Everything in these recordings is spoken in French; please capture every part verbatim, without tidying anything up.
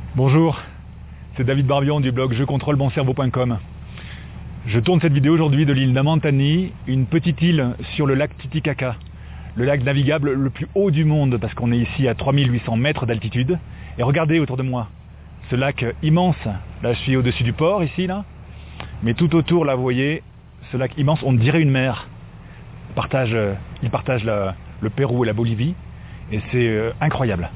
Bonjour, c'est David Barbion du blog je contrôle mon cerveau point com. Je tourne cette vidéo aujourd'hui de l'île Namantani, une petite île sur le lac Titicaca, le lac navigable le plus haut du monde parce qu'on est ici à trois mille huit cents mètres d'altitude. Et regardez autour de moi, ce lac immense, là je suis au-dessus du port ici, là, mais tout autour là vous voyez, ce lac immense, on dirait une mer. Il partage, il partage la, le Pérou et la Bolivie et c'est euh, incroyable.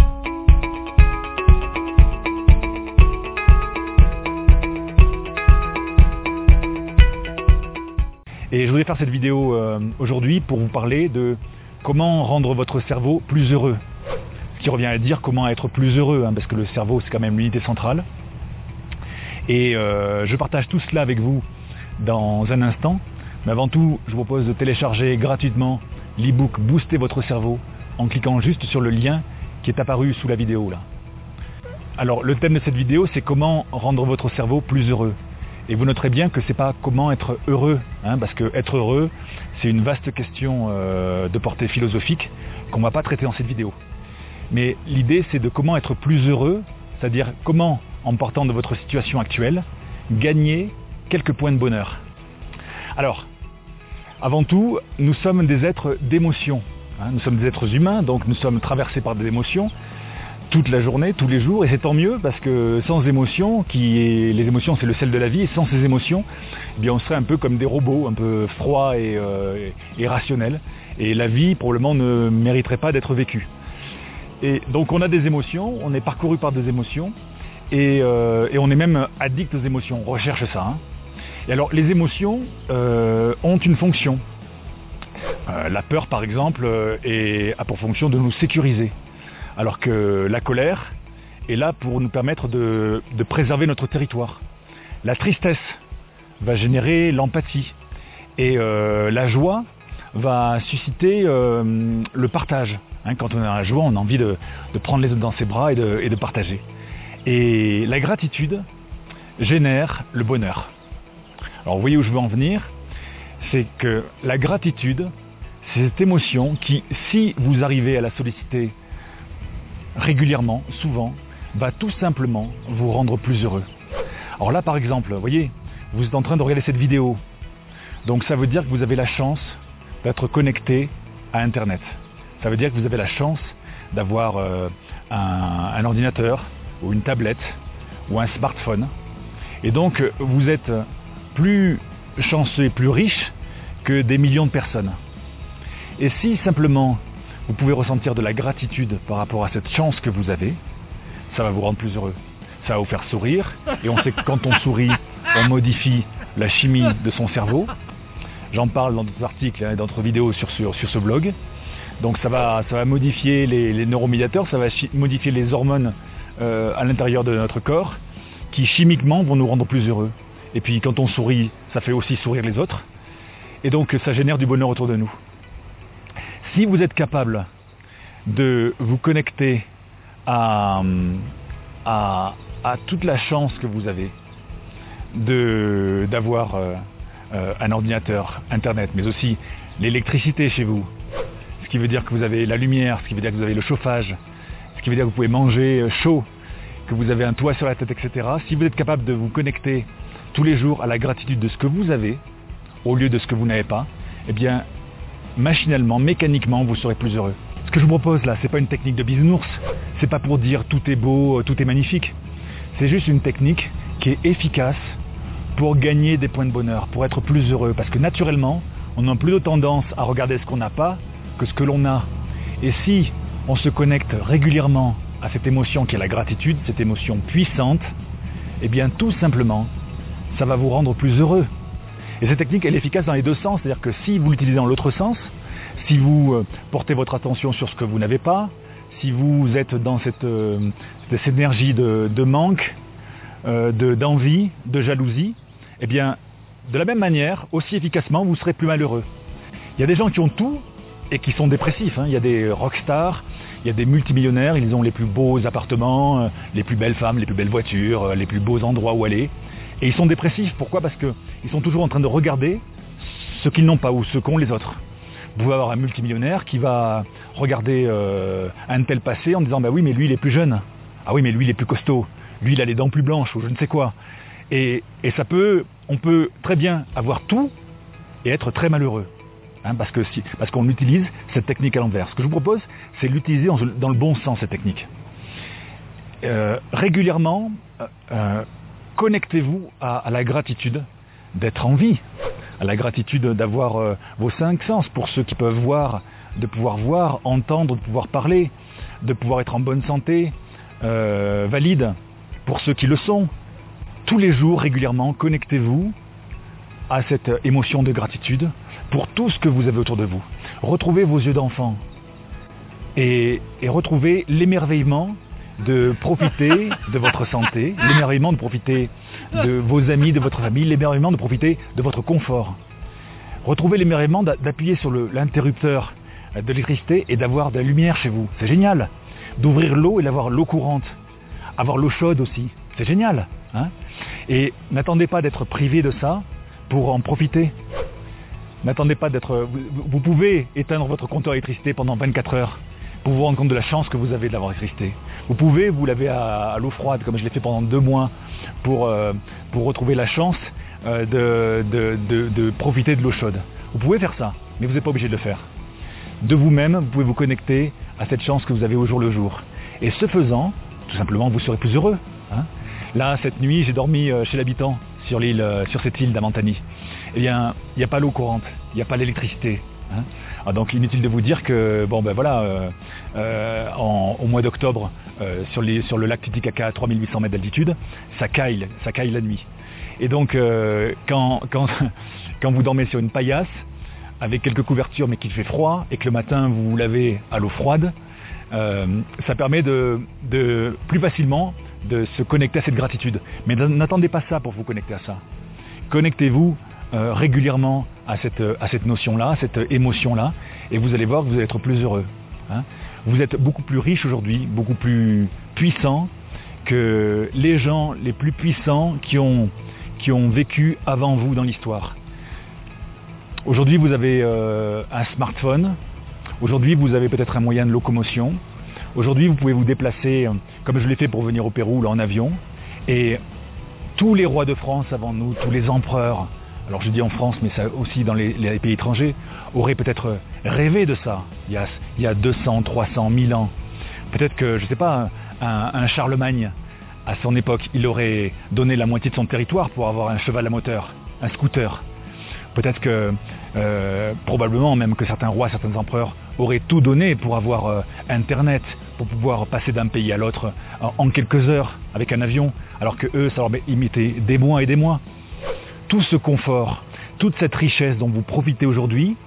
Et je voudrais faire cette vidéo euh, aujourd'hui pour vous parler de comment rendre votre cerveau plus heureux. Ce qui revient à dire comment être plus heureux, hein, parce que le cerveau c'est quand même l'unité centrale. Et euh, je partage tout cela avec vous dans un instant. Mais avant tout, je vous propose de télécharger gratuitement l'e-book Booster votre cerveau en cliquant juste sur le lien qui est apparu sous la vidéo là. Alors le thème de cette vidéo c'est comment rendre votre cerveau plus heureux. Et vous noterez bien que c'est pas comment être heureux, hein, parce que être heureux, c'est une vaste question euh, de portée philosophique qu'on ne va pas traiter dans cette vidéo. Mais l'idée, c'est de comment être plus heureux, c'est-à-dire comment, en partant de votre situation actuelle, gagner quelques points de bonheur. Alors, avant tout, nous sommes des êtres d'émotions. Hein, nous sommes des êtres humains, donc nous sommes traversés par des émotions toute la journée, tous les jours, et c'est tant mieux parce que sans émotions, qui est, les émotions c'est le sel de la vie, et sans ces émotions, eh bien on serait un peu comme des robots, un peu froids et, euh, et rationnels, et la vie probablement ne mériterait pas d'être vécue. Et donc on a des émotions, on est parcouru par des émotions, et, euh, et on est même addict aux émotions, on recherche ça. Hein. Et alors les émotions euh, ont une fonction. Euh, la peur par exemple euh, est, a pour fonction de nous sécuriser. Alors que la colère est là pour nous permettre de, de préserver notre territoire. La tristesse va générer l'empathie et euh, la joie va susciter euh, le partage. Hein, quand on a la joie, on a envie de, de prendre les autres dans ses bras et de, et de partager. Et la gratitude génère le bonheur. Alors vous voyez où je veux en venir, c'est que la gratitude, c'est cette émotion qui, si vous arrivez à la solliciter régulièrement, souvent, va tout simplement vous rendre plus heureux. Alors là par exemple, vous voyez, vous êtes en train de regarder cette vidéo, donc ça veut dire que vous avez la chance d'être connecté à Internet. Ça veut dire que vous avez la chance d'avoir euh, un, un ordinateur ou une tablette ou un smartphone. Et donc vous êtes plus chanceux et plus riche que des millions de personnes. Et si simplement vous pouvez ressentir de la gratitude par rapport à cette chance que vous avez, ça va vous rendre plus heureux. Ça va vous faire sourire, et on sait que quand on sourit, on modifie la chimie de son cerveau. J'en parle dans d'autres articles et hein, dans d'autres vidéos sur, sur, sur ce blog. Donc ça va, ça va modifier les, les neuromédiateurs, ça va modifier les hormones euh, à l'intérieur de notre corps, qui chimiquement vont nous rendre plus heureux. Et puis quand on sourit, ça fait aussi sourire les autres. Et donc ça génère du bonheur autour de nous. Si vous êtes capable de vous connecter à, à, à toute la chance que vous avez de, d'avoir euh, euh, un ordinateur, Internet, mais aussi l'électricité chez vous, ce qui veut dire que vous avez la lumière, ce qui veut dire que vous avez le chauffage, ce qui veut dire que vous pouvez manger chaud, que vous avez un toit sur la tête, et cetera. Si vous êtes capable de vous connecter tous les jours à la gratitude de ce que vous avez, au lieu de ce que vous n'avez pas, eh bien, machinalement, mécaniquement, vous serez plus heureux. Ce que je vous propose là, c'est pas une technique de bisounours, c'est pas pour dire tout est beau, tout est magnifique. C'est juste une technique qui est efficace pour gagner des points de bonheur, pour être plus heureux. Parce que naturellement, on a plutôt tendance à regarder ce qu'on n'a pas que ce que l'on a. Et si on se connecte régulièrement à cette émotion qui est la gratitude, cette émotion puissante, eh bien tout simplement, ça va vous rendre plus heureux. Et cette technique, elle est efficace dans les deux sens, c'est-à-dire que si vous l'utilisez dans l'autre sens, si vous portez votre attention sur ce que vous n'avez pas, si vous êtes dans cette, euh, cette énergie de, de manque, euh, de, d'envie, de jalousie, eh bien, de la même manière, aussi efficacement, vous serez plus malheureux. Il y a des gens qui ont tout et qui sont dépressifs, hein. Il y a des rockstars, il y a des multimillionnaires, ils ont les plus beaux appartements, les plus belles femmes, les plus belles voitures, les plus beaux endroits où aller. Et ils sont dépressifs, pourquoi? Parce qu'ils sont toujours en train de regarder ce qu'ils n'ont pas ou ce qu'ont les autres. Vous pouvez avoir un multimillionnaire qui va regarder euh, un tel passé en disant bah oui mais lui il est plus jeune. Ah oui, mais lui il est plus costaud, lui il a les dents plus blanches ou je ne sais quoi. Et, et ça peut, on peut très bien avoir tout et être très malheureux. Hein, parce que si, parce qu'on utilise cette technique à l'envers. Ce que je vous propose, c'est l'utiliser dans le bon sens, cette technique. Euh, régulièrement, euh, connectez-vous à, à la gratitude d'être en vie, à la gratitude d'avoir euh, vos cinq sens, pour ceux qui peuvent voir, de pouvoir voir, entendre, de pouvoir parler, de pouvoir être en bonne santé, euh, valide, pour ceux qui le sont. Tous les jours, régulièrement, connectez-vous à cette émotion de gratitude pour tout ce que vous avez autour de vous. Retrouvez vos yeux d'enfant et, et retrouvez l'émerveillement de profiter de votre santé, l'émerveillement de profiter de vos amis, de votre famille, l'émerveillement de profiter de votre confort. Retrouvez l'émerveillement d'appuyer sur le, l'interrupteur de l'électricité et d'avoir de la lumière chez vous. C'est génial. D'ouvrir l'eau et d'avoir l'eau courante. Avoir l'eau chaude aussi. C'est génial. Hein, et n'attendez pas d'être privé de ça pour en profiter. N'attendez pas d'être... Vous, vous pouvez éteindre votre compteur d'électricité pendant vingt-quatre heures pour vous rendre compte de la chance que vous avez de l'avoir l'électricité. Vous pouvez vous laver à, à l'eau froide, comme je l'ai fait pendant deux mois, pour, euh, pour retrouver la chance euh, de, de, de, de profiter de l'eau chaude. Vous pouvez faire ça, mais vous n'êtes pas obligé de le faire. De vous-même, vous pouvez vous connecter à cette chance que vous avez au jour le jour. Et ce faisant, tout simplement, vous serez plus heureux. Hein. Là, cette nuit, j'ai dormi chez l'habitant sur, l'île, sur cette île d'Amantani. Eh bien, il n'y a pas l'eau courante, il n'y a pas l'électricité. Hein. Ah, donc, inutile de vous dire que, bon ben voilà, euh, euh, en, au mois d'octobre, euh, sur, les, sur le lac Titicaca à trois mille huit cents mètres d'altitude, ça caille, ça caille la nuit. Et donc, euh, quand, quand, quand vous dormez sur une paillasse, avec quelques couvertures mais qu'il fait froid, et que le matin vous vous lavez à l'eau froide, euh, ça permet de, de plus facilement de se connecter à cette gratitude. Mais n'attendez pas ça pour vous connecter à ça. Connectez-vous euh, régulièrement à cette, à cette notion-là, à cette émotion-là, et vous allez voir que vous allez être plus heureux. Hein. Vous êtes beaucoup plus riche aujourd'hui, beaucoup plus puissant que les gens les plus puissants qui ont, qui ont vécu avant vous dans l'histoire. Aujourd'hui, vous avez euh, un smartphone. Aujourd'hui, vous avez peut-être un moyen de locomotion. Aujourd'hui, vous pouvez vous déplacer, comme je l'ai fait pour venir au Pérou, là, en avion. Et tous les rois de France avant nous, tous les empereurs, alors je dis en France, mais ça aussi dans les, les pays étrangers, auraient peut-être rêvé de ça, il y a, il y a deux cents, trois cents, mille ans. Peut-être que, je ne sais pas, un, un Charlemagne, à son époque, il aurait donné la moitié de son territoire pour avoir un cheval à moteur, un scooter. Peut-être que, euh, probablement même que certains rois, certains empereurs auraient tout donné pour avoir euh, Internet, pour pouvoir passer d'un pays à l'autre en, en quelques heures avec un avion, alors que eux, ça leur mettait des mois et des mois. Tout ce confort, toute cette richesse dont vous profitez aujourd'hui,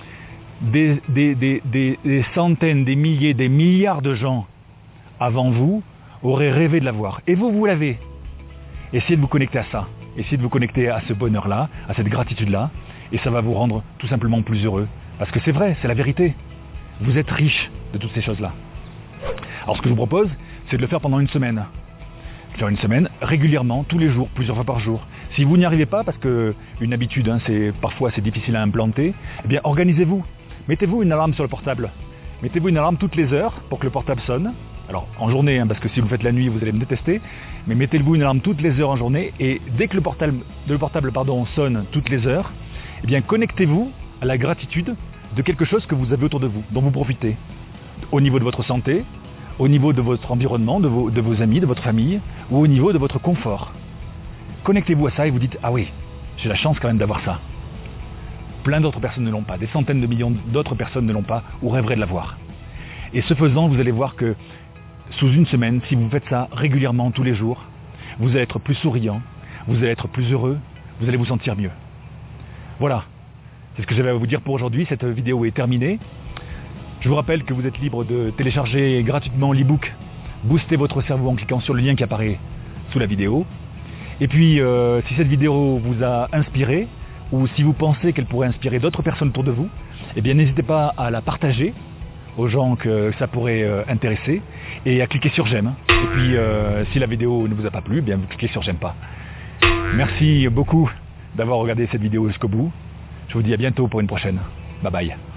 des, des, des, des, des centaines, des milliers, des milliards de gens avant vous auraient rêvé de l'avoir. Et vous, vous l'avez. Essayez de vous connecter à ça. Essayez de vous connecter à ce bonheur-là, à cette gratitude-là, et ça va vous rendre tout simplement plus heureux. Parce que c'est vrai, c'est la vérité. Vous êtes riche de toutes ces choses-là. Alors ce que je vous propose, c'est de le faire pendant une semaine. Faire une semaine, régulièrement, tous les jours, plusieurs fois par jour. Si vous n'y arrivez pas, parce qu'une habitude, hein, c'est, parfois c'est difficile à implanter, eh bien organisez-vous. Mettez-vous une alarme sur le portable. Mettez-vous une alarme toutes les heures pour que le portable sonne. Alors en journée, hein, parce que si vous faites la nuit, vous allez me détester, mais mettez-vous une alarme toutes les heures en journée, et dès que le portable, le portable pardon, sonne toutes les heures, eh bien connectez-vous à la gratitude de quelque chose que vous avez autour de vous, dont vous profitez, au niveau de votre santé, au niveau de votre environnement, de vos, de vos amis, de votre famille, ou au niveau de votre confort. Connectez-vous à ça et vous dites, ah oui, j'ai la chance quand même d'avoir ça. Plein d'autres personnes ne l'ont pas, des centaines de millions d'autres personnes ne l'ont pas, ou rêveraient de l'avoir. Et ce faisant, vous allez voir que sous une semaine, si vous faites ça régulièrement tous les jours, vous allez être plus souriant, vous allez être plus heureux, vous allez vous sentir mieux. Voilà, c'est ce que j'avais à vous dire pour aujourd'hui. Cette vidéo est terminée. Je vous rappelle que vous êtes libre de télécharger gratuitement l'e-book Booster votre cerveau en cliquant sur le lien qui apparaît sous la vidéo. Et puis, euh, si cette vidéo vous a inspiré, ou si vous pensez qu'elle pourrait inspirer d'autres personnes autour de vous, eh bien n'hésitez pas à la partager aux gens que ça pourrait euh, intéresser, et à cliquer sur j'aime. Et puis euh, si la vidéo ne vous a pas plu, eh bien vous cliquez sur j'aime pas. Merci beaucoup d'avoir regardé cette vidéo jusqu'au bout. Je vous dis à bientôt pour une prochaine. Bye bye.